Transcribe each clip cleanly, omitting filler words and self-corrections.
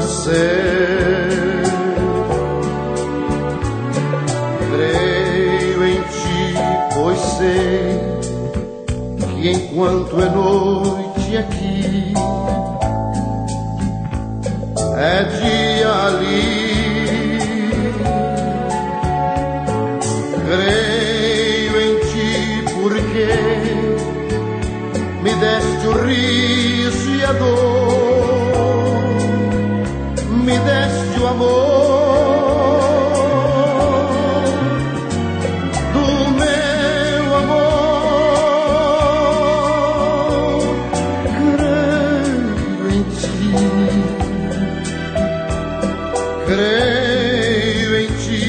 nascer. Creio em ti, pois sei que enquanto é noite aqui, é dia ali. Creio em ti porque me deste o riso e a dor, me deste o amor do meu amor. Creio em ti, creio em ti.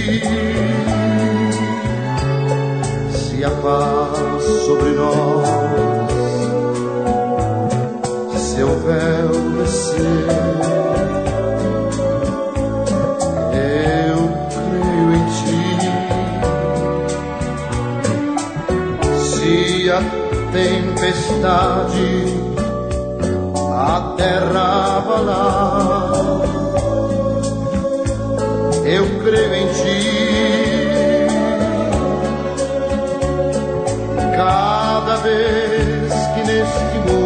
Se a paz sobre nós seu véu descer, eu creio em ti. Se a tempestade a terra abalar, eu creio em ti. Cada vez que neste mundo